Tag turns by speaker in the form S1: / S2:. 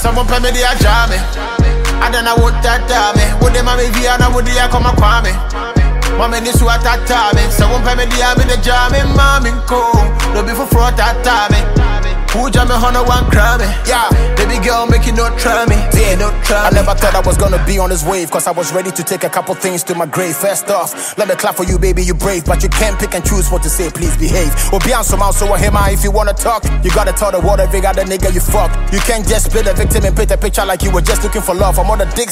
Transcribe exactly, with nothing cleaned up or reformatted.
S1: Someone pay me the ajame. I don't know what that me. Would the mommy via na would the come a kwame. Mommy ni su atata me. Someone pay me the ami the jame. Mommy ko. No be for fraud that me. Who jam me honor one crime? Yeah, baby girl, make you not try me. Yeah, not try
S2: I never thought I was gonna be on this wave, cause I was ready to take a couple things to my grave. First off, let me clap for you, baby, you brave, but you can't pick and choose what to say, please behave. Or be on some out, so I hear my if you wanna talk. You gotta tell the world every other nigga you fuck. You can't just play the victim and paint a picture like you were just looking for love. I'm on the dick